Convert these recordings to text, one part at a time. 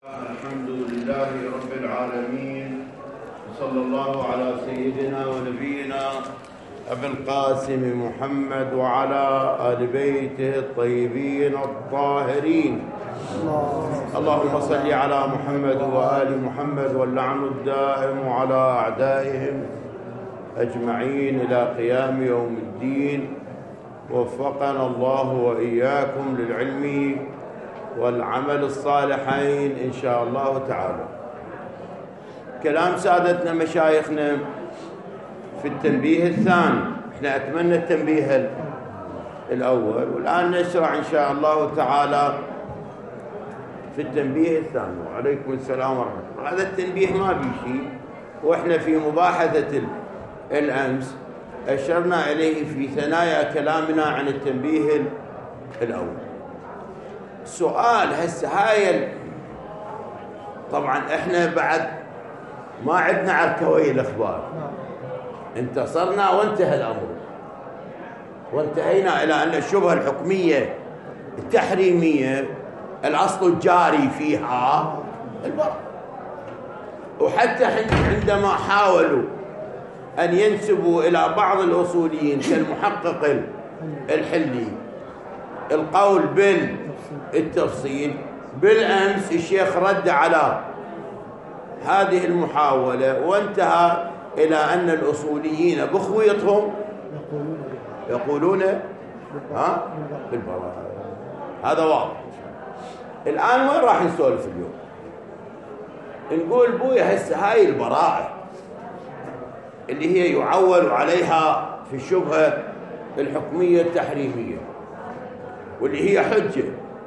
الحمد لله رب العالمين، صلى الله على سيدنا ونبينا أبي القاسم محمد وعلى آل بيته الطيبين الطاهرين. اللهم صل على محمد وآل محمد واللعن الدائم على أعدائهم أجمعين إلى قيام يوم الدين. وفقنا الله وإياكم للعلم والعمل الصالحين إن شاء الله تعالى. كلام سادتنا مشايخنا في التنبيه الثاني، احنا أتمنى التنبيه الأول، والآن نشرع إن شاء الله تعالى في التنبيه الثاني. وعليكم السلام ورحمة الله. هذا التنبيه ما بيه شيء، وإحنا في مباحثة الأمس أشرنا إليه في ثنايا كلامنا عن التنبيه الأول. سؤال هسه هاي طبعا احنا بعد ما عدنا عركوي الأخبار، انتصرنا وانتهى الأمر، وانتهينا إلى أن الشبهة الحكمية التحريمية الأصل الجاري فيها البراءة. وحتى عندما حاولوا أن ينسبوا إلى بعض الأصوليين كالمحقق الحلي القول بالتفصيل، بالأمس الشيخ رد على هذه المحاولة وانتهى إلى أن الأصوليين بخويطهم يقولون بالبراءة. هذا واضح. الآن وين راح نسولف اليوم؟ نقول بويا هسه هاي البراءة اللي هي يعول عليها في الشبهة الحكمية التحريمية واللي هي حجة،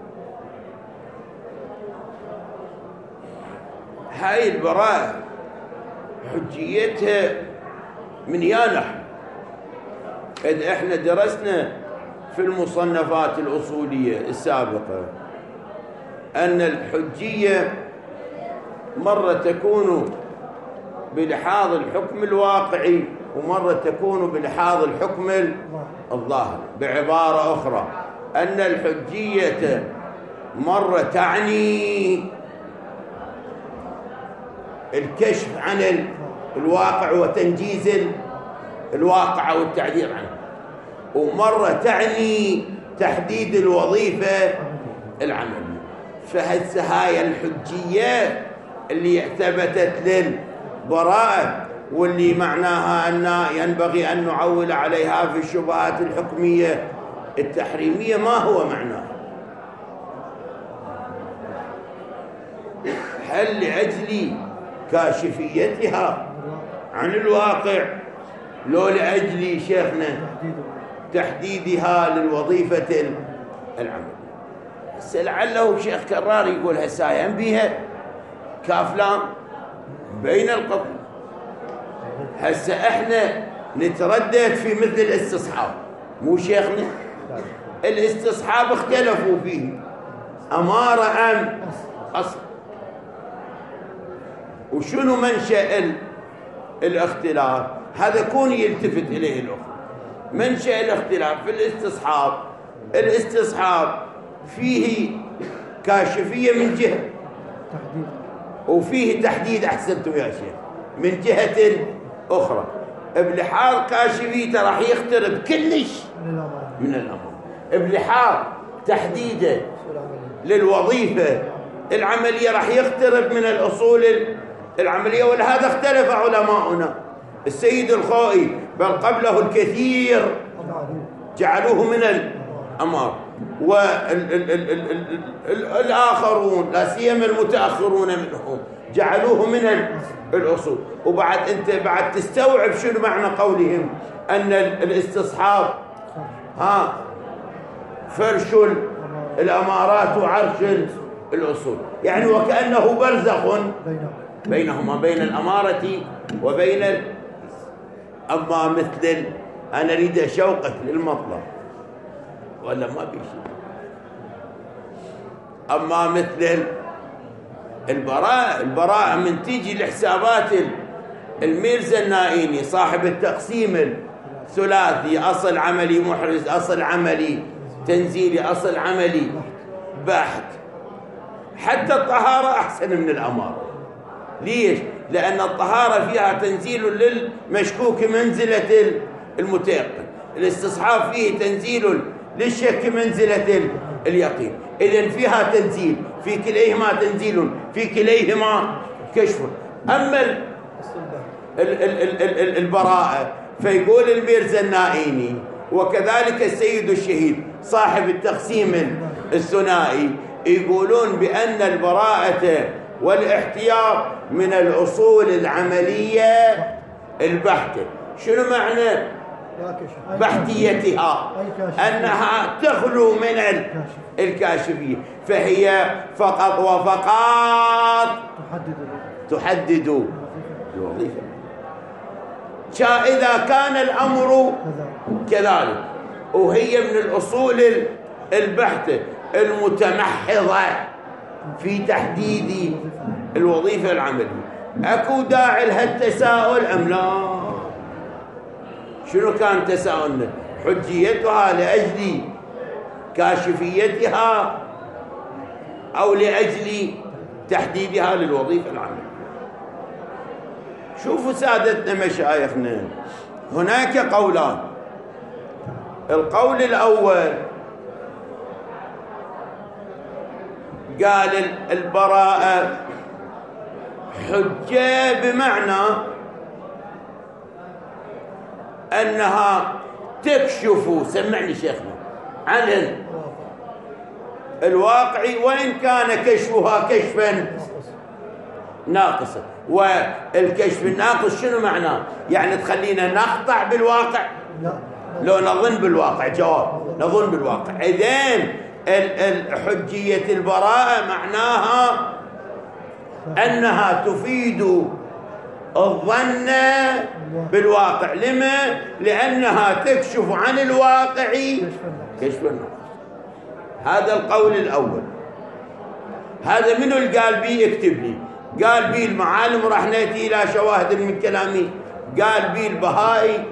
هاي البراءة حجيتها من يانح. إذ احنا درسنا في المصنفات الأصولية السابقة أن الحجية مرة تكون بلحاظ الحكم الواقعي ومرة تكون بلحاظ الحكم الظاهر. بعبارة أخرى أن الحجية مرة تعني الكشف عن الواقع وتنجيز الواقع والتعبير عنه، ومرة تعني تحديد الوظيفة العملية. فهسه هاي الحجية اللي ثبتت للبراءة واللي معناها أن ينبغي أن نعول عليها في الشبهات الحكمية التحريمية، ما هو معناها؟ هل لأجل كاشفيتها عن الواقع لو لأجل شيخنا تحديدها للوظيفة العملية؟ لعله شيخ كرار يقول هسه بيها كاف لام بين القطن. هسه احنا نتردد في مثل الاستصحاب، مو شيخنا الاستصحاب اختلفوا فيه أمارة أم أصل، وشنو منشأ الاختلاف؟ هذا كون يلتفت إليه الأخر. منشأ الاختلاف في الاستصحاب، الاستصحاب فيه كاشفية من جهة وفيه تحديد، أحسنتم يا شيخ، من جهة أخرى. بلحاظ كاشفيته راح يقترب كلش من الأمر، بلحاظ تحديده للوظيفة العملية راح يقترب من الأصول العملية. ولهذا اختلف علماؤنا. السيد الخوئي بل قبله الكثير جعلوه من الأمار، والآخرون لا سيما المتأخرون منهم جعلوه من الأصول. وبعد أنت بعد تستوعب شنو معنى قولهم أن الاستصحاب فرش الأمارات وعرش الأصول، يعني وكأنه برزخ بينهما، بين الأمارة وبين أما مثل أنا أريد أشوقك للمطلب ولا ما بيشي. أما مثل البراءة من تيجي لحسابات الميرزا النائيني صاحب التقسيم الثلاثي، أصل عملي محرز، أصل عملي تنزيلي، أصل عملي بحت، حتى الطهارة أحسن من الأمارة. ليش؟ لأن الطهارة فيها تنزيل للمشكوك منزلة المتيقن، الاستصحاب فيه تنزيل للشك منزلة اليقين. إذن فيها تنزيل، في كليهما تنزيل، في كليهما كشف. أما البراءة فيقول الميرزا النائيني وكذلك السيد الشهيد صاحب التقسيم الثنائي يقولون بأن البراءة والاحتياط من الأصول العملية البحتة. شنو معنى بحتيتها؟ أنها تخلو من الكاشفية، فهي فقط وفقط تحدد الوظيفة. إذا كان الأمر كذلك، وهي من الأصول البحتة المتمحضة في تحديد الوظيفة العملية. أكو داعي لها التساؤل أم لا؟ شنو كان تساؤلنا؟ حجيتها لأجل كاشفيتها أو لأجل تحديدها للوظيفة العملية؟ شوفوا سادتنا مشايخنا، هناك قولان. القول الأول قال البراءة حجة بمعنى أنها تكشف، سمعني شيخنا، عن الواقع، وإن كان كشفها كشفا ناقصا. والكشف الناقص شنو معناه؟ يعني تخلينا نقطع بالواقع؟ لو نظن بالواقع. جواب: نظن بالواقع. إذن حجية البراءة معناها أنها تفيد الظن بالواقع. لما؟ لأنها تكشف عن الواقع كشف الناقص. هذا القول الأول. هذا منو اللي قال بي؟ اكتب لي. قال بي المعالم، راح نأتي إلى شواهد من كلامي. قال بي البهائي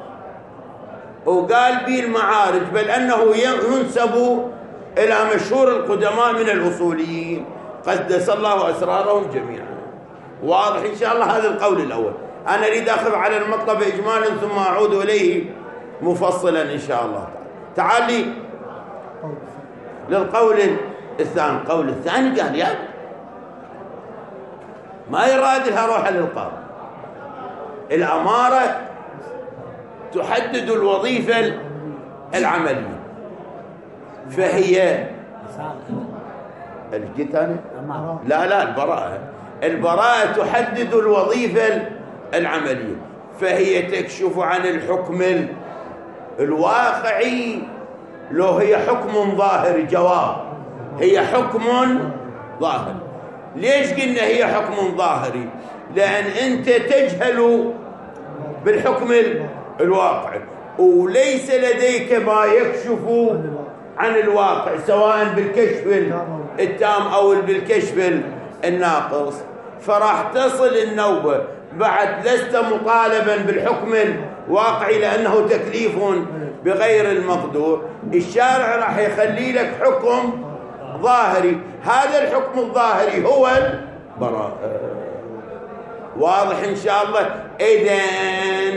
وقال بي المعارج، بل أنه ينسب إلى مشهور القدماء من الأصوليين قدس الله أسرارهم جميعا. واضح إن شاء الله؟ هذا القول الأول. أنا أريد أخذ على المطلب إجمالا ثم أعود إليه مفصلا إن شاء الله تعالى. تعال لي للقول الثاني. القول الثاني قال يا ما يراد لها روح للقاضي. الأمارة تحدد الوظيفة العملية، فهي الجتانة لا البراءة. البراءة تحدد الوظيفة العملية، فهي تكشف عن الحكم الواقعي. لو هي حكم ظاهري. جواب: هي حكم ظاهري. ليش قلنا هي حكم ظاهري؟ لأن أنت تجهل بالحكم الواقعي، وليس لديك ما يكشف عن الواقع، سواء بالكشف التام أو بالكشف الناقص. فراح تصل النوبة بعد لست مطالبا بالحكم الواقعي لأنه تكليف بغير المقدور. الشارع راح يخلي لك حكم ظاهري. هذا الحكم الظاهري هو البراءة. واضح إن شاء الله؟ إذن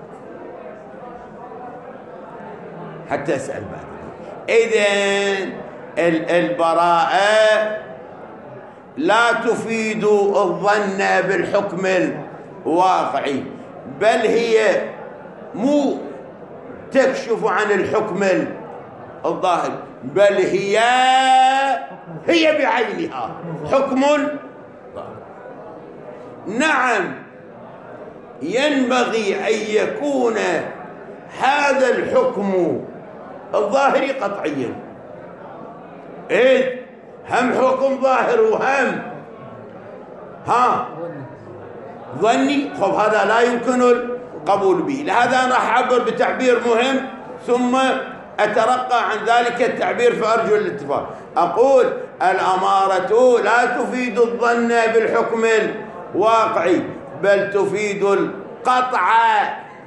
حتى أسأل بعد. إذن البراءة لا تفيد الظن بالحكم الواقعي، بل هي مو تكشف عن الحكم الظاهر، بل هي بعينها حكم ظاهر. نعم، ينبغي أن يكون هذا الحكم الظاهري قطعيا. إيه؟ هم حكم ظاهر وهم ظني. خب هذا لا يمكن القبول به. لهذا أنا راح أعبر بتعبير مهم ثم أترقى عن ذلك التعبير، فأرجو الاتفاق. أقول الأمارة لا تفيد الظن بالحكم الواقعي، بل تفيد القطع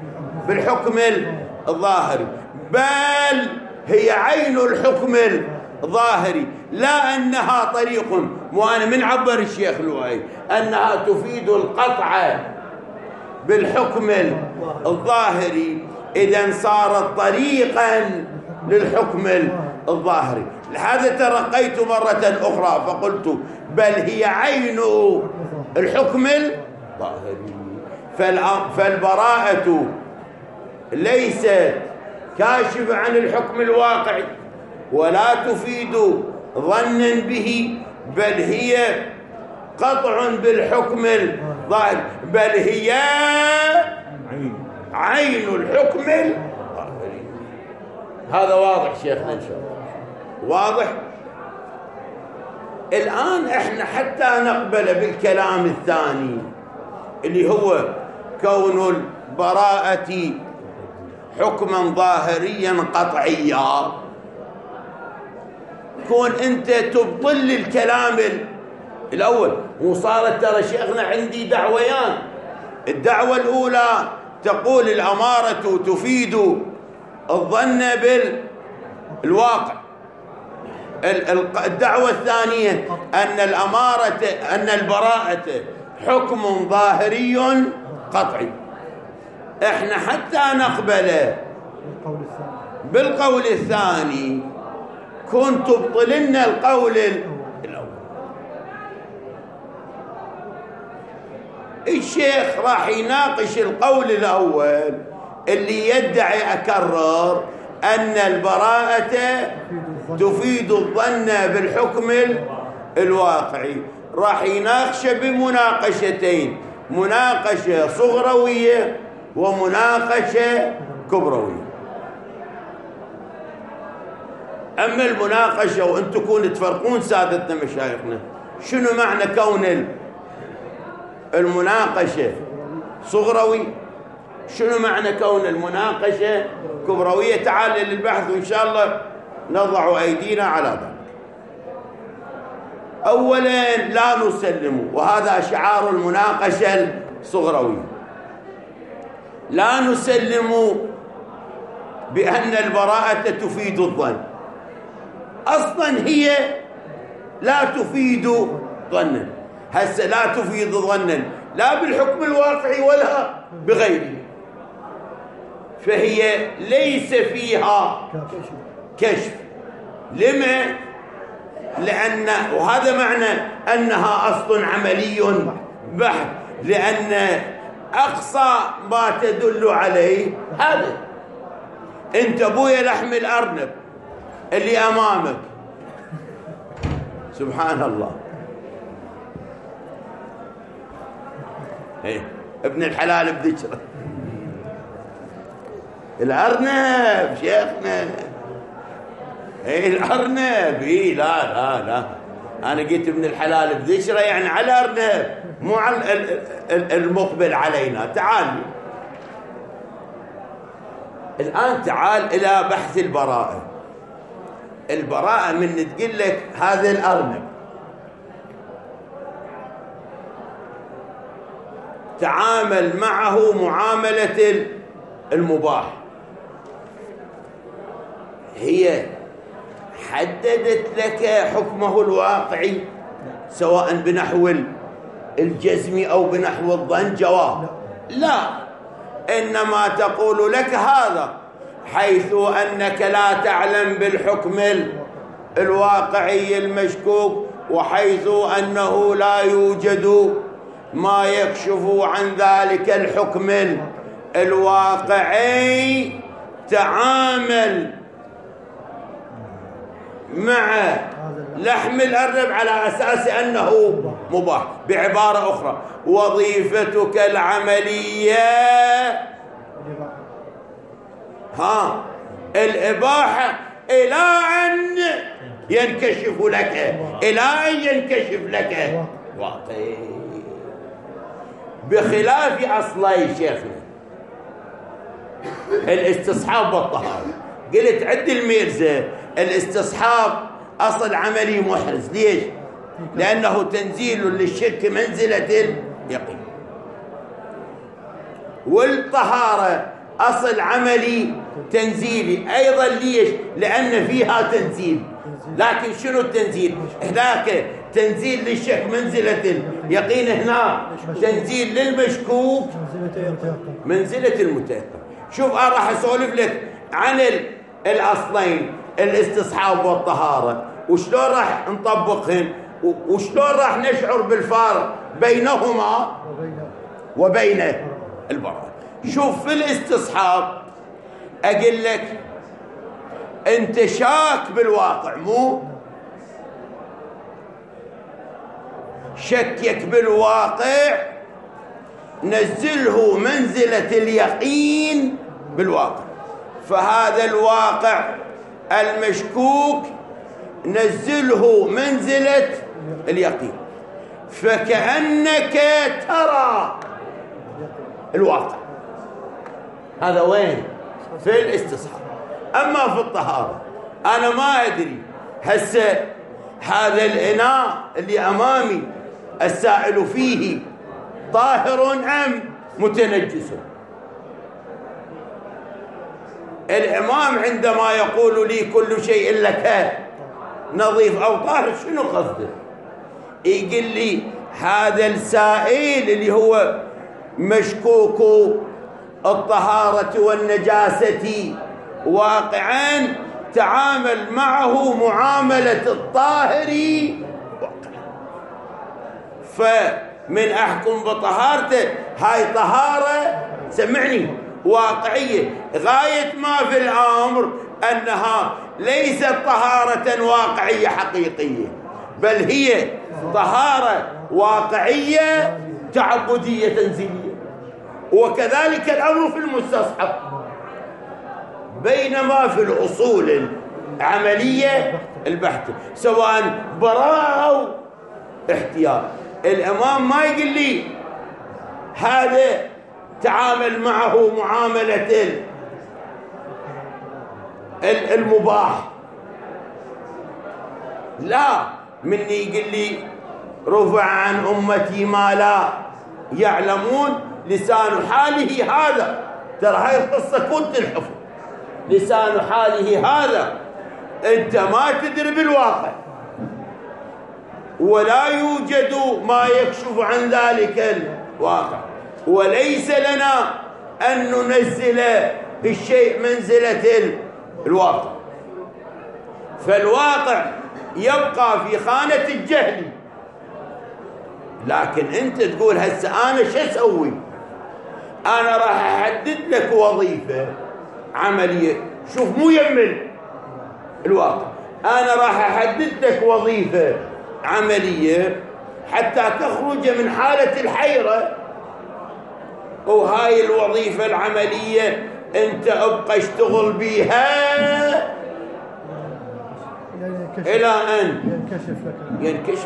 بالحكم الظاهري، بل هي عين الحكم ظاهري، لا أنها طريق، وأنا من عبر الشيخ لؤي أنها تفيد القطع بالحكم الظاهري، إذن صارت طريقا للحكم الظاهري. لهذا ترقيت مرة أخرى فقلت بل هي عين الحكم الظاهري. فالبراءة ليست كاشفة عن الحكم الواقعي ولا تفيد ظنا به، بل هي قطع بالحكم الظاهري، بل هي عين الحكم الظاهري. هذا واضح شيخنا إن شاء الله، واضح. الآن احنا حتى نقبل بالكلام الثاني اللي هو كون البراءة حكما ظاهريا قطعيا، كون انت تبطل الكلام الاول. وصارت ترى شيخنا عندي دعويان، الدعوة الاولى تقول الأمارة تفيد الظن بالواقع، الدعوة الثانية أن البراءة حكم ظاهري قطعي. احنا حتى نقبل بالقول الثاني كنت تبطلنا القول الأول. الشيخ راح يناقش القول الأول اللي يدعي، أكرر، أن البراءة تفيد الظن بالحكم الواقعي. راح يناقشه بمناقشتين، مناقشة صغروية ومناقشة كبروية. أما المناقشة، وأنتم تكونوا تفرقون سادتنا مشايخنا شنو معنى كون المناقشة صغروي، شنو معنى كون المناقشة كبروية. تعال للبحث وإن شاء الله نضع أيدينا على ذلك. أولا لا نسلم، وهذا شعار المناقشة الصغروية، لا نسلم بأن البراءة تفيد الظن. أصلا هي لا تفيد ظنا، هسه لا تفيد ظنا لا بالحكم الواقعي ولا بغيره، فهي ليس فيها كشف. لما؟ لأن، وهذا معنى أنها أصل عملي بحت، لأن أقصى ما تدل عليه هذا. أنت أبويا لحم الأرنب اللي أمامك، سبحان الله، إيه ابن الحلال بذكره الأرنب شيخنا. إيه الأرنب، إيه لا أنا قلت ابن الحلال بذكره يعني على الأرنب، مو على المقبل علينا. تعال الآن، تعال إلى بحث البراءة. البراءة من تقول لك هذا الأرنب، تعامل معه معاملة المباح، هي حددت لك حكمه الواقعي سواء بنحو الجزم أو بنحو الظن، جواب لا، إنما تقول لك هذا حيث أنك لا تعلم بالحكم الواقعي المشكوك، وحيث أنه لا يوجد ما يكشف عن ذلك الحكم الواقعي، تعامل مع لحم الأرنب على أساس أنه مباح. بعبارة أخرى، وظيفتك العملية الإباحة إلى أن ينكشف لك، إلى أن ينكشف لك واقعي، بخلاف أصلي شيخنا الاستصحاب والطهارة. قلت عد الميرزا الاستصحاب أصل عملي محرز. ليش؟ لأنه تنزيل للشك منزلة اليقين. والطهارة أصل عملي تنزيلي أيضا. ليش؟ لأن فيها تنزيل، لكن شنو التنزيل؟ هناك تنزيل للشك منزلة اليقين، هنا تنزيل للمشكوك منزلة المتيقن. شوف أنا راح أسولف لك عن الأصلين الاستصحاب والطهارة وشلون راح نطبقهن وشلون راح نشعر بالفارق بينهما وبين البراءة. شوف في الاستصحاب أقول لك أنت شاك بالواقع، مو شكك بالواقع، نزله منزلة اليقين بالواقع. فهذا الواقع المشكوك نزله منزلة اليقين، فكأنك ترى الواقع. هذا وين؟ في الاستصحاب. أما في الطهارة أنا ما أدري هسه هذا الإناء اللي أمامي السائل فيه طاهر أم متنجس. الإمام عندما يقول لي كل شيء لك نظيف أو طاهر شنو قصده؟ يقول لي هذا السائل اللي هو مشكوك الطهارة والنجاسة واقعا تعامل معه معاملة الطاهر واقعا، فمن أحكم بطهارته هاي طهارة سمعني واقعية. غاية ما في الأمر أنها ليست طهارة واقعية حقيقية، بل هي طهارة واقعية تعبدية تنزيلية. وكذلك الأمر في المستصحب، بينما في الأصول العملية البحتة سواء براءة أو احتياط، الإمام ما يقول لي هذا تعامل معه معاملة المباح، لا، من يقول لي رفع عن أمتي ما لا يعلمون لسان حاله هذا. ترى هاي القصة كنت الحفظ، لسان حاله هذا أنت ما تدري بالواقع، ولا يوجد ما يكشف عن ذلك الواقع، وليس لنا أن ننزل الشيء منزلة الواقع. فالواقع يبقى في خانة الجهل. لكن أنت تقول هسه أنا شو أسوي؟ أنا راح أحدد لك وظيفة عملية. شوف مو يمل الواقع، أنا راح أحدد لك وظيفة عملية حتى تخرج من حالة الحيرة. وهاي الوظيفة العملية أنت أبقى اشتغل بيها إلى أن ينكشف.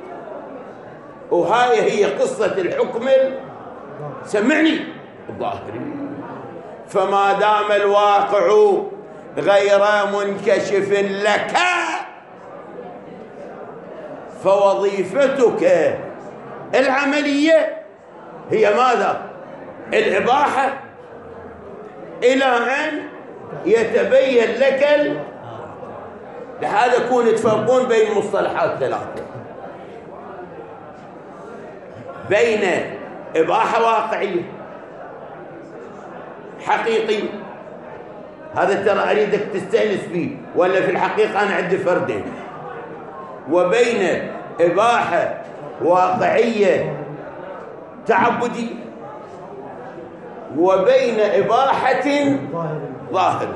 وهاي هي قصة الحكم سمعني الظاهري. فما دام الواقع غير منكشف لك فوظيفتك العملية هي ماذا؟ الإباحة إلى أن يتبين لك لهذا كون تفرقون بين المصطلحات ثلاثة، بين إباحة واقعية حقيقي، هذا ترى أريدك تستأنس فيه، ولا في الحقيقة أنا عندي فردين، وبين إباحة واقعية تعبدية، وبين إباحة ظاهرة.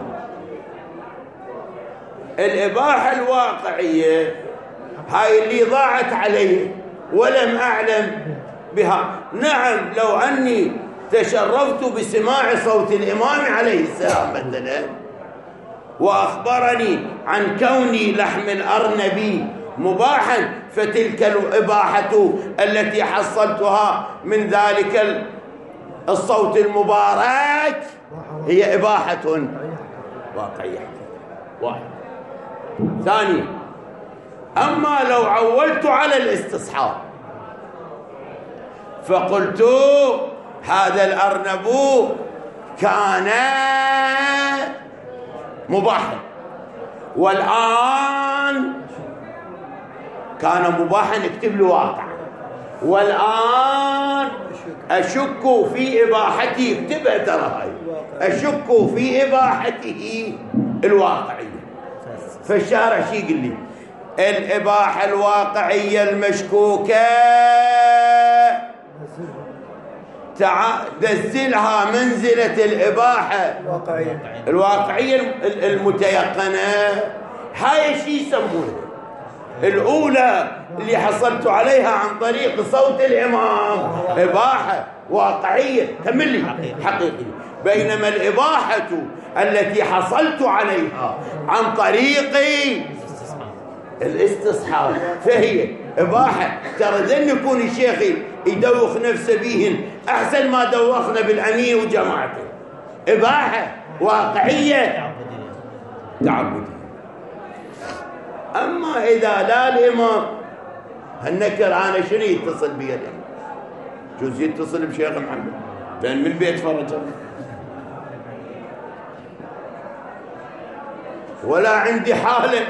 الإباحة الواقعية هاي اللي ضاعت علي ولم أعلم بها. نعم، لو أني تشرفت بسماع صوت الإمام عليه السلام مثلا وأخبرني عن كوني لحم الأرنب مباحا، فتلك الإباحة التي حصلتها من ذلك الصوت المبارك هي إباحة واقعية. واحد. ثاني، أما لو عولت على الاستصحاب فقلت هذا الأرنب كان مباحا والآن الآن كان مباحا نكتب له واقع، والآن أشك في إباحته، اكتبها ترى هاي، أشك في إباحته الواقعية. فالشارع شي يقول لي الإباحة الواقعية المشكوكة نزلها منزلة الإباحة الواقعية المتيقنة. هاي شي يسمونها الأولى اللي حصلت عليها عن طريق صوت الإمام إباحة واقعية، كمل لي حقيقية. بينما الإباحة التي حصلت عليها عن طريق الاستصحاب فهي إباحة. ترى ذن يكون الشيخ يدوخ نفسه بيهن أحسن ما دوخنا بالأمين وجماعته. إباحة واقعية تعبدية. أما إذا لا الإمام هالنكر أنا شنو يتصل بي الإمام؟ جوز يتصل بشيخ محمد لأن من بيت فرجه، ولا عندي حالة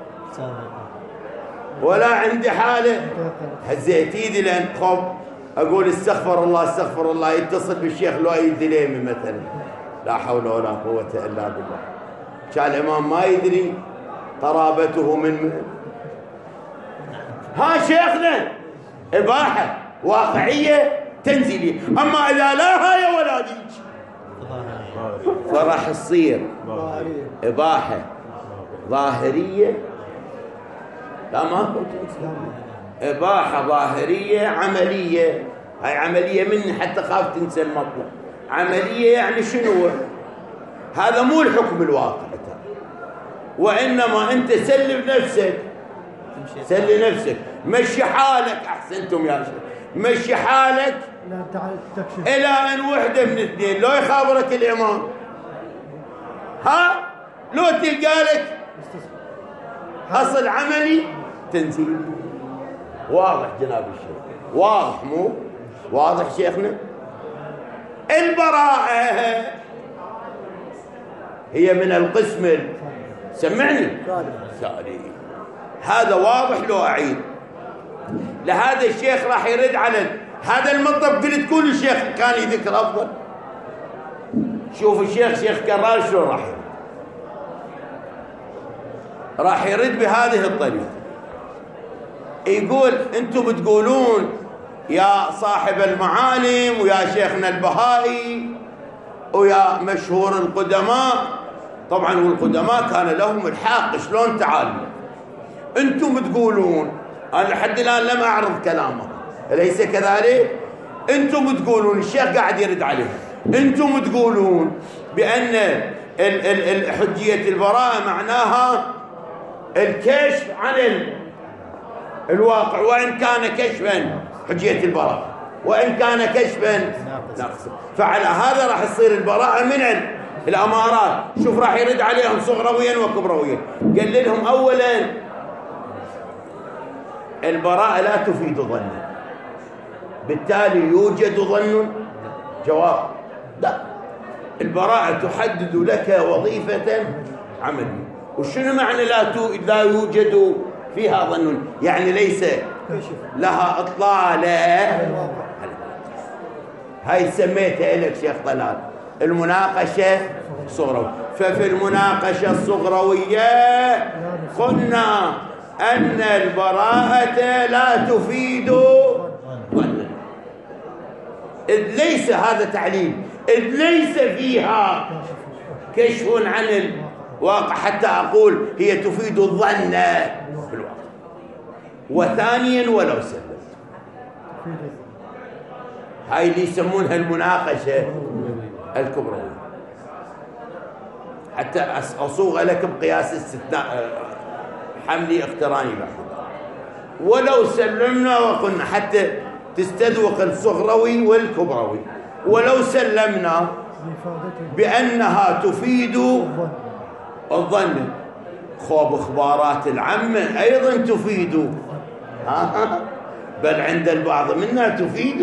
ولا عندي حالة هزيت ايدي لأن خب أقول استغفر الله استغفر الله، يتصل بالشيخ لؤي دليمي مثلا، لا حول ولا قوة إلا بالله. كان الإمام ما يدري قرابته من ها شيخنا إباحة واقعية تنزيلية. أما إذا لا هاي ولا ديك فراح تصير إباحة ظاهرية. لا ما كنت إباحة ظاهرية عملية. هاي عملية من حتى خاف تنسى المطلب. عملية يعني شنو؟ هذا مو الحكم الواقع، وإنما أنت سلم نفسك، سلم نفسك، مشي حالك. أحسنتم يا شيخ، مشي حالك إلى أن وحدة من اثنين، لو يخابرك الإمام ها، لو تلقى لك أصل عملي تنزيل. واضح جناب الشيخ؟ واضح مو واضح شيخنا؟ البراءة هي من القسم سمعني سالي. هذا واضح لو أعيد. لهذا الشيخ راح يرد على هذا المطلب. قلت كل الشيخ كان يذكر أفضل. شوف الشيخ شيخ كرار شلون راح يرد بهذه الطريقة. يقول أنتم بتقولون يا صاحب المعالم ويا شيخنا البهائي ويا مشهور القدماء، طبعا والقدماء كان لهم الحق شلون تعالوا. أنتم تقولون، أنا لحد الآن لم أعرض كلامه، أليس كذلك؟ أنتم تقولون، الشيخ قاعد يرد عليه، أنتم تقولون بأن حجية البراءة معناها الكشف عن الواقع، وإن كان كشفا حجية البراءة وإن كان كشفا ناقصا. فعلى هذا راح تصير البراءة من الأمارات. شوف راح يرد عليهم صغرويا وكبرويا. قال لهم أولا البراءة لا تفيد ظنا، بالتالي يوجد ظن. جواب لا، البراءة تحدد لك وظيفة عملية. وشنو معنى لا يوجد فيها ظن؟ يعني ليس لها إطلالة. هاي سميتها لك شيخ طلال المناقشة الصغروية. ففي المناقشة الصغروية قلنا أن البراءة لا تفيد ظنا، إذ ليس هذا تعليل، إذ ليس فيها كشف عن الواقع حتى أقول هي تفيد الظن في الواقع. وثانيا ولو سلمت، هاي اللي يسمونها المناقشة الكبروية. حتى أصوغ لك بقياس استثناء حملي اقتراني بعد. ولو سلمنا وقلنا حتى تستذوق الصغروي والكبروي، ولو سلمنا بأنها تفيد الظن، خوب إخبارات العامة أيضا تفيد، بل عند البعض منا تفيد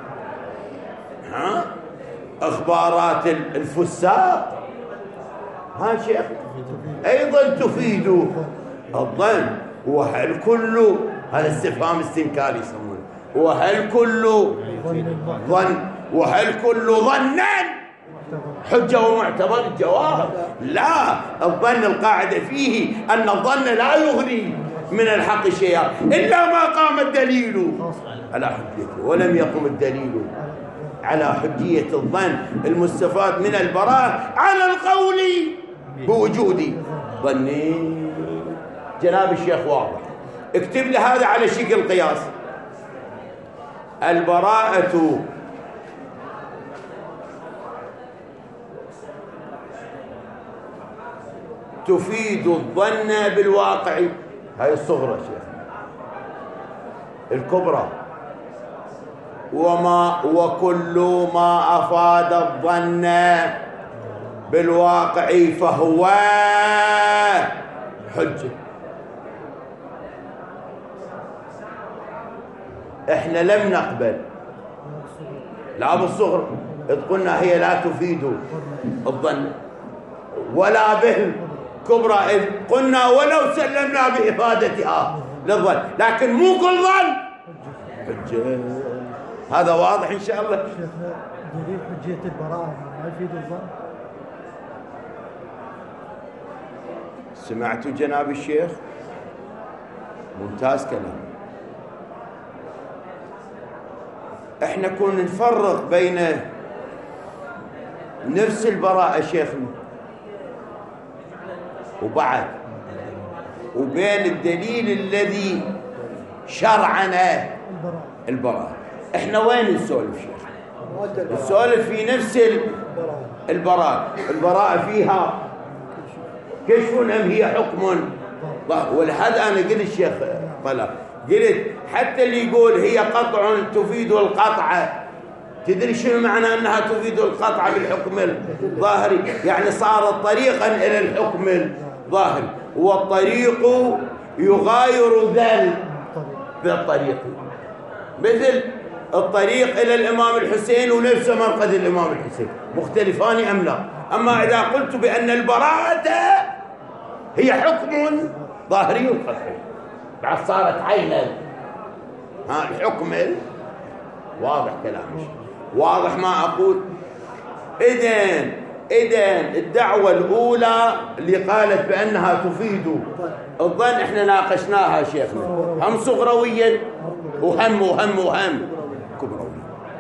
إخبارات الفساق ها شيخ أيضا تفيد الظن. وهل كل، هذا استفهام استنكاري يسمونه، وهل كل ظن، وهل كل ظن حجة ومعتبر؟ الجواب لا. الظن القاعدة فيه أن الظن لا يغني من الحق شيئا إلا ما قام الدليل على حجيته، ولم يقم الدليل على حجية الظن المستفاد من البراءة على القول بوجود ظني. جناب الشيخ واضح، اكتب لي هذا على شكل قياس. البراءة تفيد الظن بالواقع، هاي الصغرى شيخ. الكبرى وكل ما أفاد الظن بالواقع فهو حجة. احنا لم نقبل لا بالصغرى، إذ قلنا هي لا تفيد الظن، ولا بالكبرى إذ قلنا ولو سلمنا بإفادتها للظن، لكن مو كل ظن حجة. هذا واضح إن شاء الله. شيخنا دليل حجية البراءة ما يفيد الظن. سمعتوا جناب الشيخ؟ ممتاز كلام. احنا كنا نفرق بين نفس البراءة شيخنا وبين الدليل الذي شرعنا البراءة. احنا وين نسولف شيخ؟ نسولف في نفس البراءة. البراءة فيها كشف أم هي حكم؟ ولهذا أنا قلت الشيخ طلال، قلت حتى اللي يقول هي قطع تفيد القطع، تدري شنو معنى أنها تفيد القطع بالحكم الظاهري؟ يعني صارت طريقا إلى الحكم الظاهري، والطريق يغاير ذا الطريق، مثل الطريق إلى الإمام الحسين ونفسه مرقد الإمام الحسين، مختلفان أم لا؟ أما إذا قلت بأن البراءة هي حكم ظاهري قطعي، بعد صارت عينا الحكم. واضح كلامي؟ واضح ما أقول؟ إذن الدعوة الأولى اللي قالت بأنها تفيد الظن احنا ناقشناها شيخنا، هم صغرويا وهم كبرويا.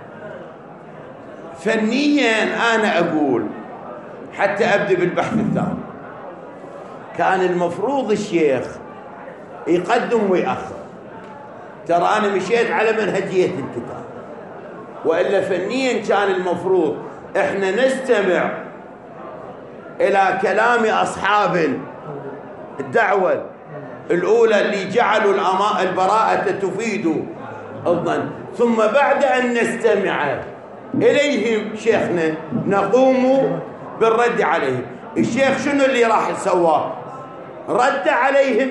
فنيا أنا أقول حتى أبدأ بالبحث الثاني، كان المفروض الشيخ يقدم ويأخر. ترى أنا مشيت على منهجية الكتاب، وإلا فنيا كان المفروض إحنا نستمع إلى كلام أصحاب الدعوة الأولى اللي جعلوا البراءة تفيد الظن، ثم بعد أن نستمع إليهم شيخنا نقوم بالرد عليهم. الشيخ شنو اللي راح يسواه؟ رد عليهم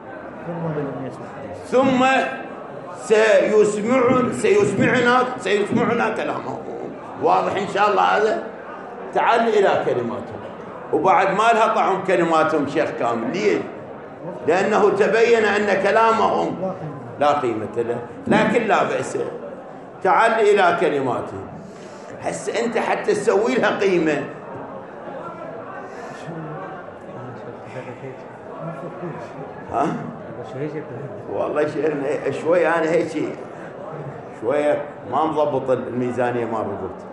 ثم سيسمعنا كلامهم. واضح إن شاء الله هذا؟ تعال إلى كلماتهم، وبعد ما لها طعم كلماتهم شيخ كامل. ليه؟ لأنه تبين أن كلامهم لا قيمة له، لكن لا بأس. تعال إلى كلماتهم، هس أنت حتى تسوي لها قيمة. ها؟ والله شوي أنا هيك شوية ما مضبط الميزانية ما بالضبط.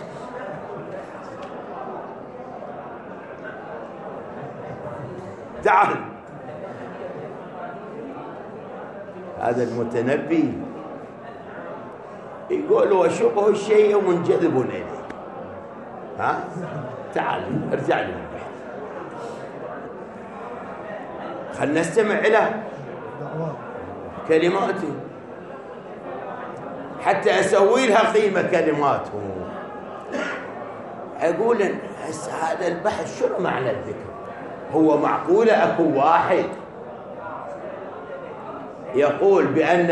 تعال، هذا المتنبي يقول وشبه الشيء منجذب إليه. ها؟ تعال ارجع لي البحث، خلنا نستمع إلى كلماتي حتى أسوي لها قيمة كلماتهم. أقول هذا البحث شنو معنى الذكر؟ هو معقولة أكو واحد يقول بأن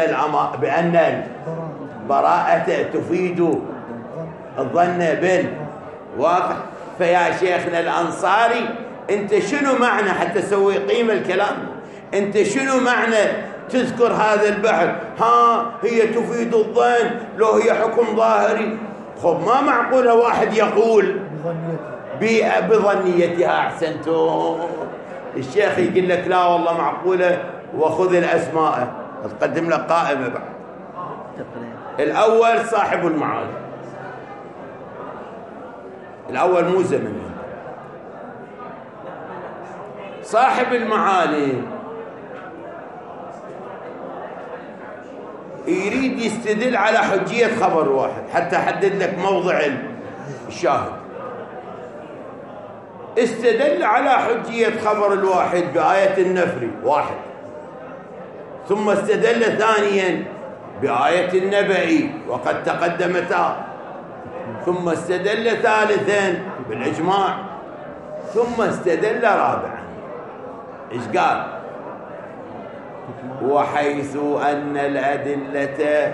البراءة تفيد الظن بالواقع؟ فيا شيخنا الأنصاري أنت شنو معنى حتى تسوي قيمة الكلام؟ أنت شنو معنى تذكر هذا البحث؟ هي تفيد الظن لو هي حكم ظاهري. خب ما معقولة واحد يقول بظنيتها. أحسنتم. الشيخ يقول لك لا والله معقولة وخذ الأسماء، تقدم لك قائمة بعد. الأول صاحب المعالي، الأول مو زمني. صاحب المعالي يريد يستدل على حجية خبر واحد حتى حدد لك موضع الشاهد. استدل على حجية خبر الواحد بآية النفر واحد، ثم استدل ثانيا بآية النبأ وقد تقدمتا، ثم استدل ثالثا بالإجماع، ثم استدل رابعا. إيش قال؟ وحيث أن الأدلة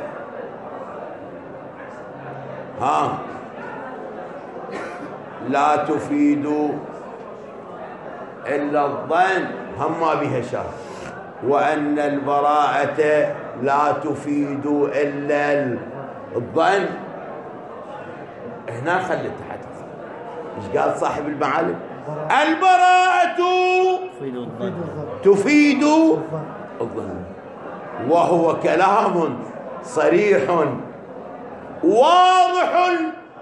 لا تفيد إلا الظن، هم ما بها شرط، وأن البراءة لا تفيد إلا الظن. هنا خلت تحت. إيش قال صاحب المعالم؟ البراءة تفيد الظن، وهو كلام صريح واضح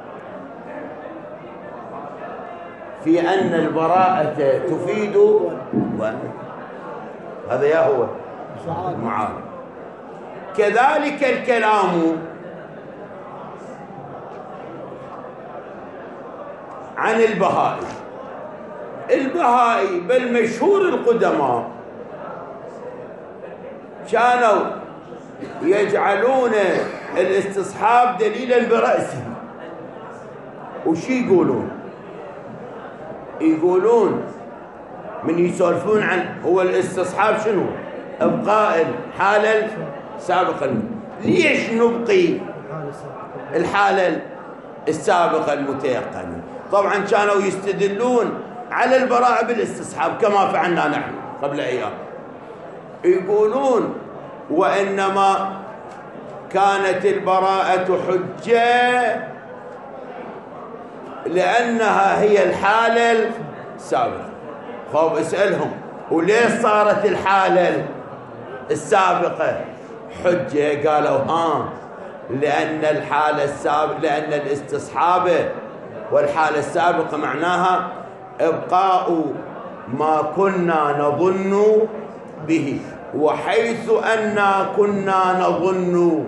في أن البراءة تفيد هذا يا هو المعارض. كذلك الكلام عن البهائي. البهائي بل مشهور القدماء كانوا يجعلون الاستصحاب دليلا برأسه. وش يقولون؟ يقولون من يسولفون عن هو الاستصحاب شنو؟ ابقاء الحالة السابقة. ليش نبقي الحالة السابقة المتيقنة؟ طبعا كانوا يستدلون على البراءة بالاستصحاب كما فعلنا نحن قبل أيام. يقولون وإنما كانت البراءة حجة لأنها هي الحالة السابقة. خب اسألهم وليش صارت الحالة السابقة حجة؟ قالوا لأن الحالة السابقة، لأن الاستصحاب والحالة السابقة معناها إبقاء ما كنا نظن به، وحيث أننا كنا نظن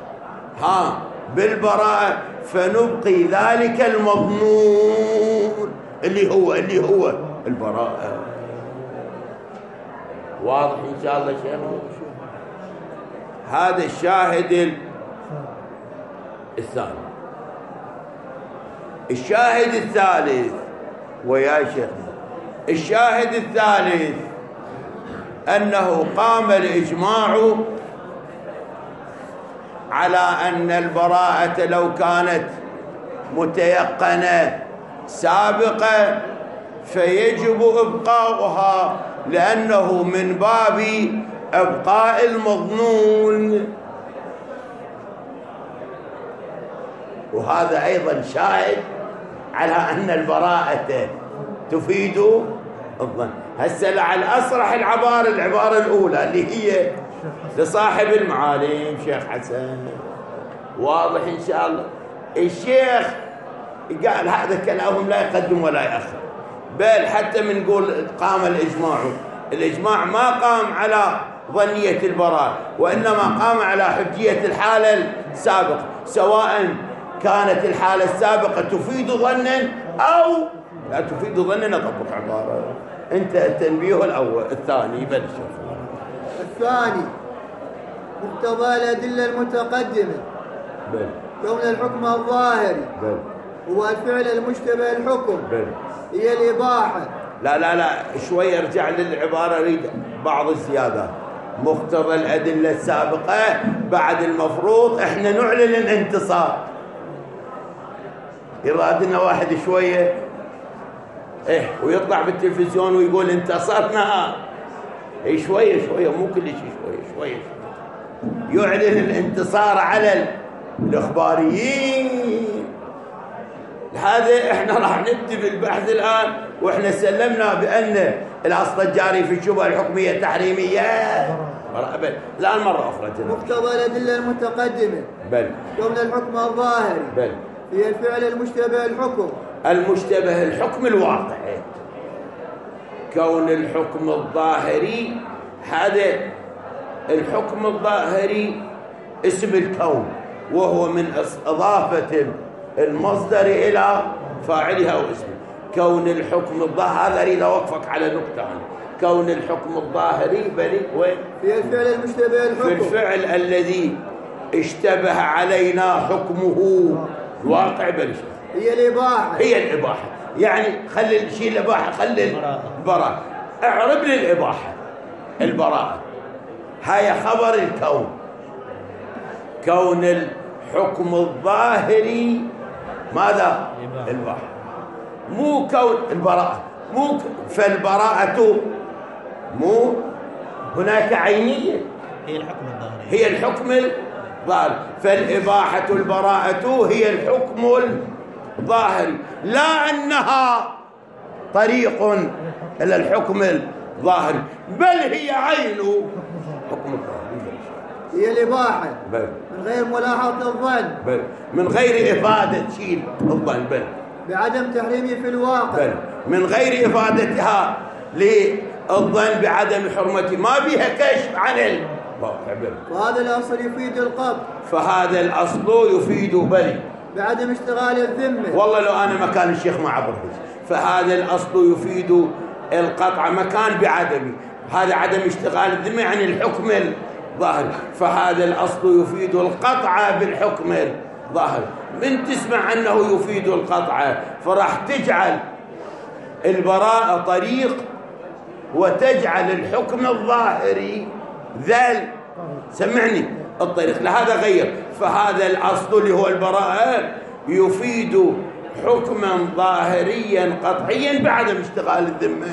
بالبراءة فنبقي ذلك المظنون اللي هو البراءة. واضح إن شاء الله شيخ؟ هذا الشاهد الثاني. الشاهد الثالث ويا شيخ، الشاهد الثالث أنه قام الإجماع على أن البراءة لو كانت متيقنة سابقة فيجب إبقاؤها لأنه من باب إبقاء المظنون. وهذا أيضا شاهد على أن البراءة تفيد الظن. هسه على أصرح العبارة الأولى اللي هي لصاحب المعالم شيخ حسن. واضح إن شاء الله؟ الشيخ قال هذا كلامهم لا يقدم ولا يأخر، بل حتى من نقول قام الإجماع ما قام على ظنية البراءة، وإنما قام على حجية الحالة السابقة، سواء كانت الحالة السابقة تفيد ظنا أو لا تفيد ظنا. أطبق عبارة أنت التنبيه الأول. الثاني بل الثاني مقتضى الأدلة المتقدمة كون الحكم الظاهري هو الفعل المشتبه الحكم هي الإباحة. لا شوي ارجع للعبارة، أريد بعض الزيادات. مقتضى الأدلة السابقة بعد المفروض احنا نعلن الانتصار. يرادنا واحد شوية إيه ويطلع بالتلفزيون ويقول انتصرنا. إيه شوية شوية، مو كل شيء، شوية شوية. يعلن الانتصار على الإخباريين. هذا احنا راح نبدي بالبحث الآن، واحنا سلمنا بأن الأصل الجاري في الشبهة الحكمية تحريمية. الآن مرة أخرى مقتضى الأدلة المتقدمة بل كون الحكم الظاهري بل هي الفعل المشتبه الحكم، المشتبه الحكم الواقعي. كون الحكم الظاهري، هذا الحكم الظاهري اسم الكون، وهو من إضافة المصدر إلى فاعلها واسمه. كون الحكم الظاهري، هذا أريد أوقفك على نقطة عنه. كون الحكم الظاهري بل وين؟ في الفعل المشتبه الحكم، في الفعل الذي اشتبه علينا حكمه الواقع. بل هي الإباحة، هي الإباحة. يعني خلي الشيء الإباحة، خلي البراءة. اعرب لي الإباحة البراءة، هاي خبر الكون. كون الحكم الظاهري ماذا؟ الإباحة، مو كون البراءة، مو فالبراءة مو هناك عينية، هي الحكم الظاهري، هي الحكم الظاهري. فالإباحة البراءة هي الحكم الظاهري، لا أنها طريق إلى الحكم الظاهري، بل هي عين حكم الظاهري. هي الإباحة بل من غير ملاحظة الظن، بل من غير إفادة شيء الظن، بل بعدم تحريمه في الواقع، بل من غير إفادتها للظن بعدم حرمته، ما بها كشف عن الواقع. وهذا الأصل يفيد القبض، فهذا الأصل يفيد بل بعدم اشتغال الذمة. والله لو أنا مكان الشيخ ما عبر. فهذا الأصل يفيد القطع مكان بعدم، هذا عدم اشتغال الذمة عن الحكم الظاهر. فهذا الأصل يفيد القطع بالحكم الظاهر. من تسمع أنه يفيد القطع فراح تجعل البراءة طريق، وتجعل الحكم الظاهري ذل، سمعني، الطريق. لهذا غير. فهذا الأصل اللي هو البراءة يفيد حكما ظاهريا قطعيا بعدم اشتغال الذمة.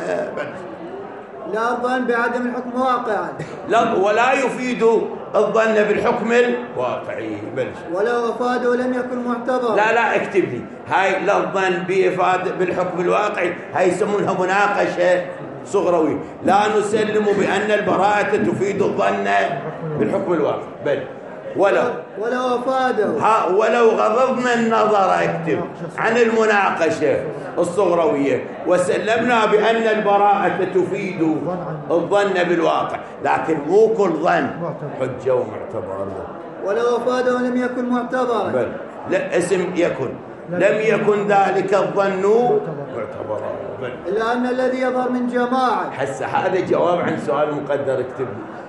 لا الظن بعدم الحكم واقعا، لا، ولا يفيد الظن بالحكم الواقعي. ولو أفاده لم يكن معتبرا. لا اكتب لي هاي، لا الظن بإفادة بالحكم الواقعي، هاي يسمونها مناقشة صغروية. لا نسلم بأن البراءة تفيد الظن بالحكم الواقعي، بل ولو أفاده، ولو غضضنا النظر اكتب عن المناقشة الصغروية وسلمنا بأن البراءة تفيد الظن بالواقع، لكن مو كل ظن حجة ومعتبر. ولو أفاده لم يكن معتبرا، بل لا، اسم يكن، لم يكن ذلك الظن معتبرا. إلا أن الذي يظهر من جماعة. حس هذا جواب عن سؤال مقدر، اكتب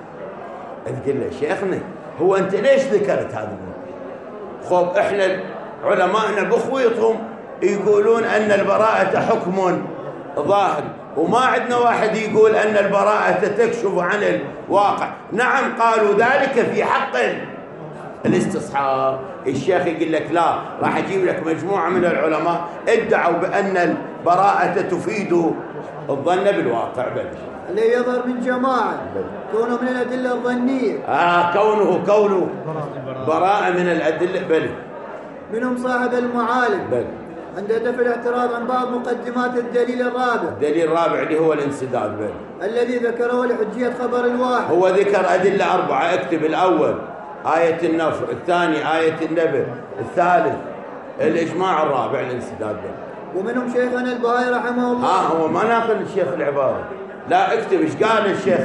تقول له شيخنا هو أنت ليش ذكرت هذا؟ خب إحنا علماءنا بخويطهم يقولون أن البراءة حكم ظاهر، وما عندنا واحد يقول أن البراءة تكشف عن الواقع. نعم قالوا ذلك في حق الاستصحاب. الشيخ يقول لك لا، راح أجيب لك مجموعة من العلماء ادعوا بأن البراءة تفيد الظن بالواقع. الذي يظهر من جماعة كونه من الأدلة الظنية، كونه براءة من الأدلة. بل منهم صاحب المعالم بل عند دفع الاعتراض عن بعض مقدمات الدليل الرابع. الدليل الرابع اللي هو الانسداد، بل الذي ذكره لحجية خبر الواحد. هو ذكر أدلة 4، اكتب الأول آية النفر، الثاني آية النبي، الثالث الإجماع، الرابع الانسداد. ومنهم شيخنا البهائي رحمه الله. هو ما ناقل الشيخ العبارة، لا اكتب ايش قال الشيخ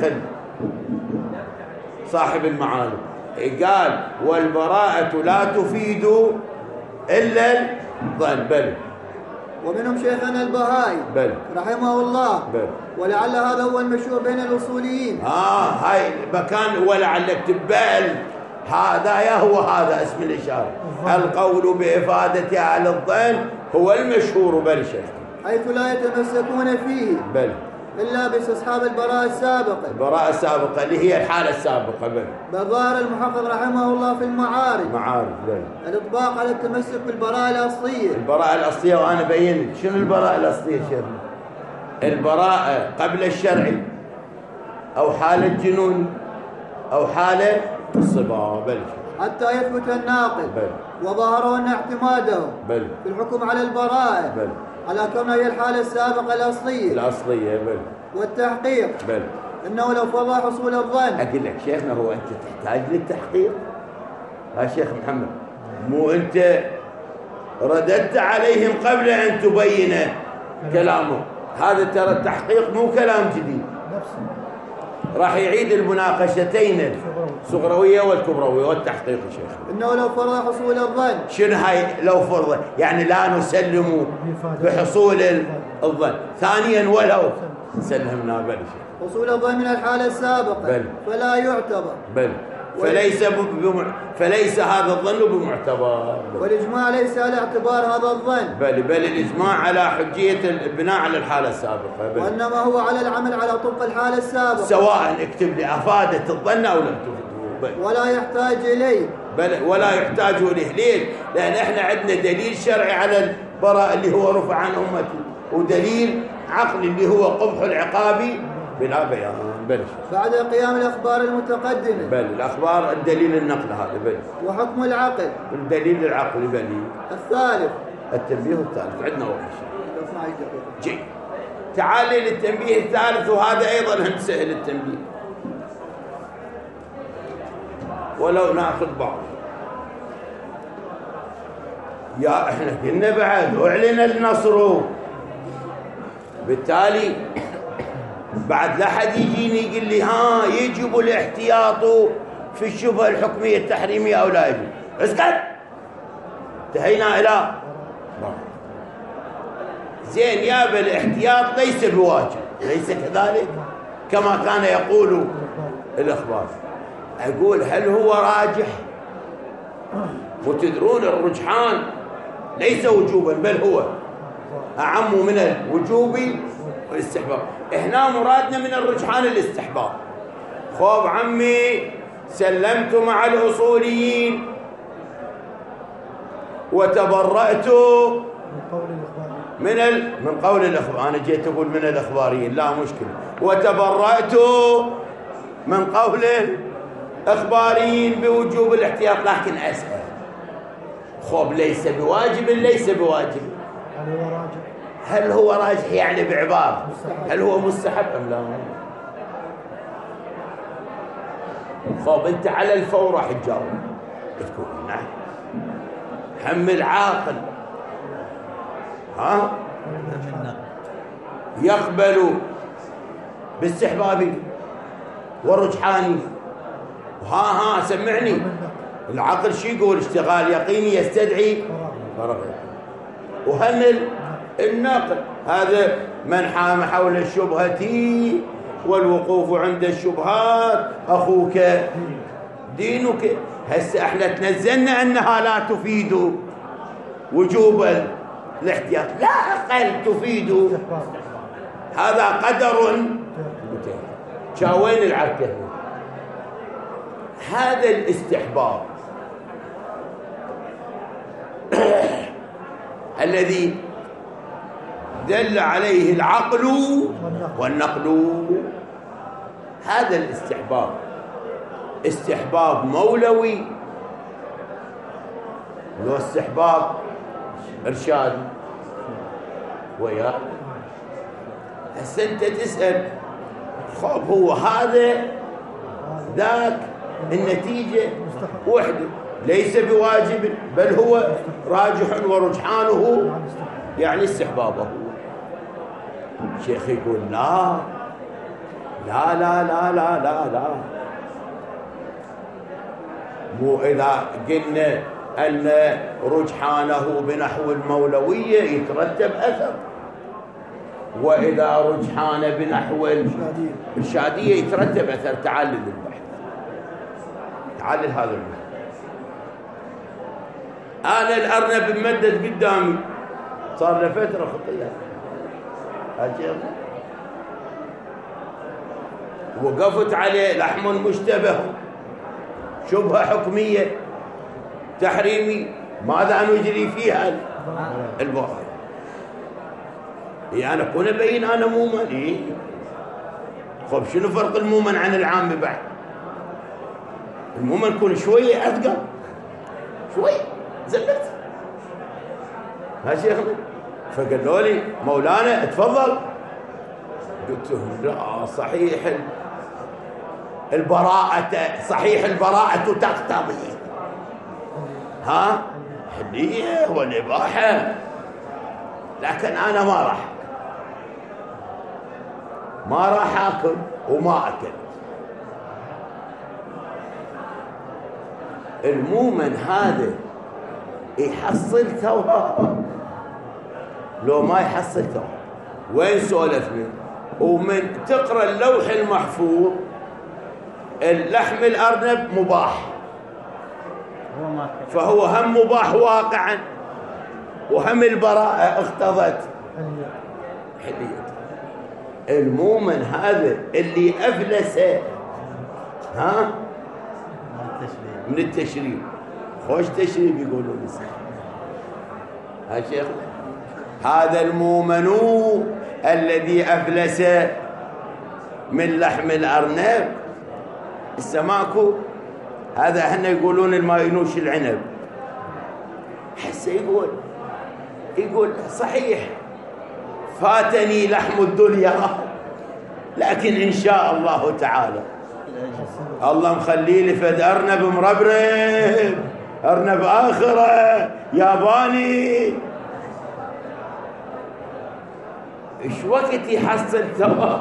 صاحب المعالم. قال والبراءة لا تفيد إلا الظن. بل ومنهم شيخنا البهائي بل رحمه الله. بل ولعل هذا هو المشهور بين الأصوليين. هاي مكان ولعل اكتب بل، هذا يا هو هذا اسم الإشارة. القول بإفادة أهل الظن هو المشهور بل شيخ، حيث لا يتمسكون فيه بل إلا باستصحاب البراءة السابقة. البراءة السابقة اللي هي الحالة السابقة. بل ظاهر المحقق رحمه الله في المعارف بل الإطباق على التمسك بالبراءة الأصلية. البراءة الأصلية، وأنا بين شنو البراءة الأصلية شيخ؟ البراءة قبل الشرع أو حالة جنون أو حالة الصبا. بل حتى يثبت الناقل بل وظهر أن اعتماده بل في الحكم على البراءة بل على كونها هي الحالة السابقة الأصلية بل والتحقيق بل أنه لو فرض حصول الظن. أقول لك شيخنا، هو أنت تحتاج للتحقيق يا شيخ محمد؟ مو أنت رددت عليهم قبل أن تبين كلامه؟ هذا ترى التحقيق مو كلام جديد، راح يعيد المناقشتين الصغروية والكبروية والتحقيق يا شيخ. إنه لو فرض حصول الظن. شنو هاي لو فرض؟ يعني لا نسلم بحصول الظن. ثانيا ولو سلمنا بل حصول الظن من الحالة السابقة بل فلا يعتبر بل فليس هذا الظن بمعتبر. والإجماع ليس على اعتبار هذا الظن، بل الإجماع على حجية البناء على الحالة السابقة، وإنما هو على العمل على طبق الحالة السابقة، سواء اكتب لي أفادت الظن أو لم تفده، ولا يحتاج إليه. ولا يحتاج إليه. ليه؟ لأن إحنا عندنا دليل شرعي على البراء اللي هو رفع عن أمتي، ودليل عقلي اللي هو قبح العقاب بلا بيان. بل بعد قيام الأخبار المتقدمة. بل الأخبار الدليل النقل هذا. بل وحكم العقل الدليل العقلي. بل الثالث التنبيه الثالث. عندنا وقت لو سمحت جي تعال للتنبيه الثالث، وهذا أيضا هم سهل التنبيه ولو ناخذ بعض. يا احنا قلنا بعد اعلن النصر، بالتالي بعد لا حد يجيني يقول لي ها يجب الاحتياط في الشبهه الحكميه التحريميه او لا يجب. اسكت، انتهينا الى زين يابا الاحتياط ليس بواجب، ليس كذلك كما كان يقول الاخبار. اقول هل هو راجح؟ وتدرون الرجحان ليس وجوبا بل هو اعم من الوجوب والاستحباب. احنا مرادنا من الرجحان الاستحباب. خوب عمي سلمت مع الاصوليين وتبرأت من قول الاخبار. انا جيت اقول من الاخباريين، لا مشكله. وتبرأت من قول الاخباريين بوجوب الاحتياط، لكن اسال خوب ليس بواجب ليس بواجب، هل هو راجح يعني بعبارة هل هو مستحب ام لا؟ خوب انت على الفور راح تجاوب تقول نعم. هم العاقل ها يقبل باستحبابي والرجحاني. ها سمعني، العقل شو يقول؟ اشتغال يقيني يستدعي فرغ. وهم النقل هذا من حام حول الشبهة والوقوف عند الشبهات أخوك دينك. هسه احنا تنزلنا أنها لا تفيد وجوب الاحتياط، لا أقل تفيد، هذا قدر. شاوين العركة هذا الاستحباب الذي دل عليه العقل والنقل. هذا الاستحباب استحباب مولوي لو استحباب إرشادي ويا. هسه أنت تسأل خب هو هذا ذاك النتيجة وحده ليس بواجب بل هو راجح ورجحانه يعني استحبابه. شيخ يقول لا لا لا لا لا لا لا، مو إذا قلنا أن رجحانه بنحو المولوية يترتب أثر، وإذا رجحانه بنحو الشادية يترتب أثر. تعال للبحث، تعال لهذا البحث. أنا الأرنب ممدد قدامي صار له فترة خطية، وقفت عليه لحم مشتبه شبهة حكمية تحريمي، ماذا نجري فيها البحث؟ إيه أنا أكون أبين أنا مؤمن. إيه خب شنو فرق المؤمن عن العام بعد؟ المؤمن يكون شوية أثقل، شوية زلت. ها شيخنا، فقالوا لي مولانا اتفضل. قلت لهم لا، صحيح البراءة تقتضي حلية والإباحة، لكن أنا ما راح أكل وما أكل. المؤمن هذا يحصل ثواب لو ما يحصل ثواب. وين سولفنا؟ ومن تقرأ اللوح المحفوظ اللحم الأرنب مباح، فهو هم مباح واقعا وهم البراءة اقتضت حلية. المؤمن هذا اللي أفلس من التشريب، خوش تشريب يقولون لسه. ها شيخ، هذا المؤمن الذي أفلس من لحم الأرنب السماكو، هذا هنا يقولون الماينوش العنب. حس يقول صحيح فاتني لحم الدنيا، لكن إن شاء الله تعالى الله مخلي لي فد أرنب مربرب، أرنب آخرة ياباني، إيش وقت يحصل ثواب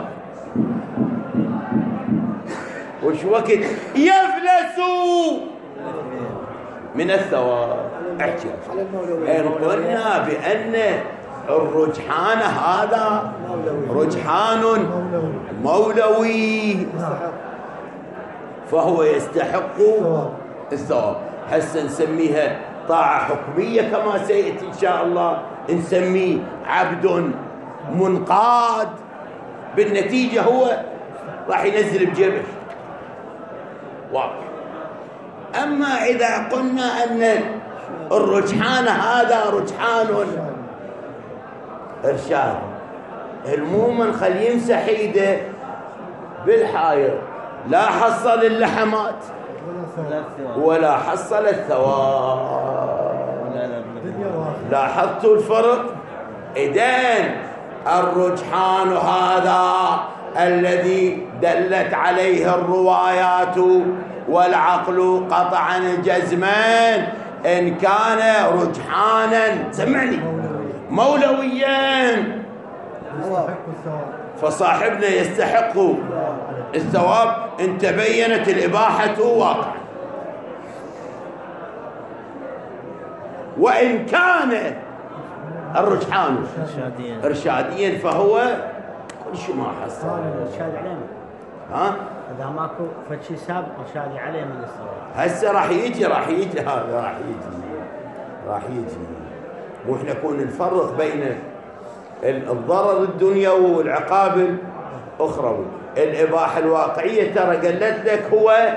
وإيش وقت يفلسوا من الثواب. احكي إن قلنا بأن الرجحان هذا رجحان مولوي فهو يستحق الثواب. هسه نسميها طاعة حكمية كما سيأتي إن شاء الله، نسميه عبد منقاد، بالنتيجة هو راح ينزل بجبل واضح. أما إذا قلنا أن الرجحان هذا رجحان إرشاد، المؤمن خل يمسح ايده بالحائط، لا حصل اللحمات ولا حصل الثواب. لاحظتوا الفرق؟ إذن الرجحان هذا الذي دلت عليه الروايات والعقل قطعا جزما إن كان رجحانا سمعني مولويا فصاحبنا يستحق الثواب إن تبينت الإباحة واقعا. وإن كان الرجحان إرشاديا فهو كل شيء ما حصل إرشاد عليه. إذا ماكو فشي سابق إرشادي عليه من الثواب. هسه راح يجي هذا راح يجي واحنا نكون نفرق بين الضرر الدنيوي والعقاب الأخروي. الإباحة الواقعية ترى قلت لك هو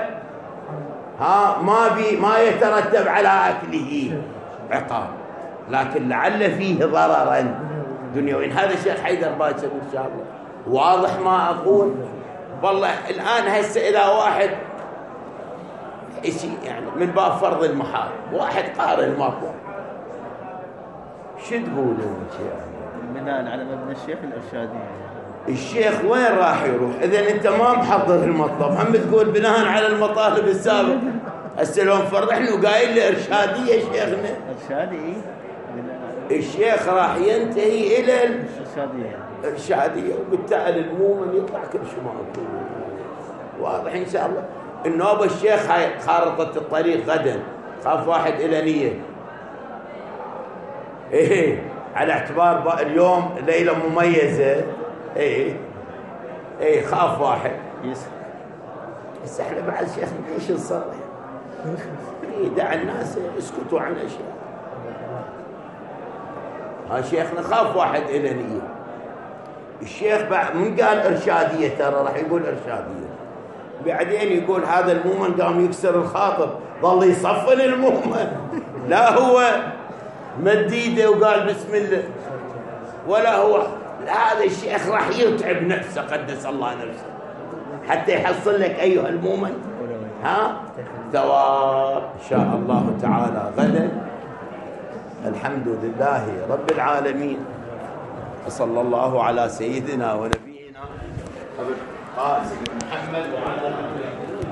ما يترتب على أكله عقاب، لكن لعل فيه ضررا دنيوي. هذا الشيخ حيدر باكر إن شاء الله واضح ما أقول. والله الآن هسه إذا واحد يعني من باب فرض المحال واحد قارن ماكو شو تقولون بناء على مبنى الشيخ الإرشادي؟ الشيخ وين راح يروح؟ إذا أنت ما محضر المطلب، هم تقول بناء على المطالب السابق. هسه لو نفرحنا وقايل لي إرشادية شيخنا إرشادي، الشيخ راح ينتهي إلى الإرشادية، وبالتالي المؤمن يطلع كل شيء معكم واضح إن شاء الله. النوبة الشيخ خارطة الطريق غدا، خاف واحد إلى نية على اعتبار اليوم ليلة مميزة خاف واحد بس احنا بعد شيخ ليش نصرح؟ دع الناس يسكتوا عن اشياء. شيخنا خاف واحد إلى نية. الشيخ بعد من قال إرشادية ترى راح يقول إرشادية، بعدين يقول هذا المؤمن قام يكسر الخاطر ظل يصفن المؤمن، لا هو مد ايده وقال بسم الله ولا هو هذا الشيخ راح يتعب نفسه قدس الله نفسه حتى يحصل لك أيها المؤمن ثواب إن شاء الله تعالى غدا. الحمد لله رب العالمين، وصلى الله على سيدنا ونبينا أبي القاسم محمد وعلى آله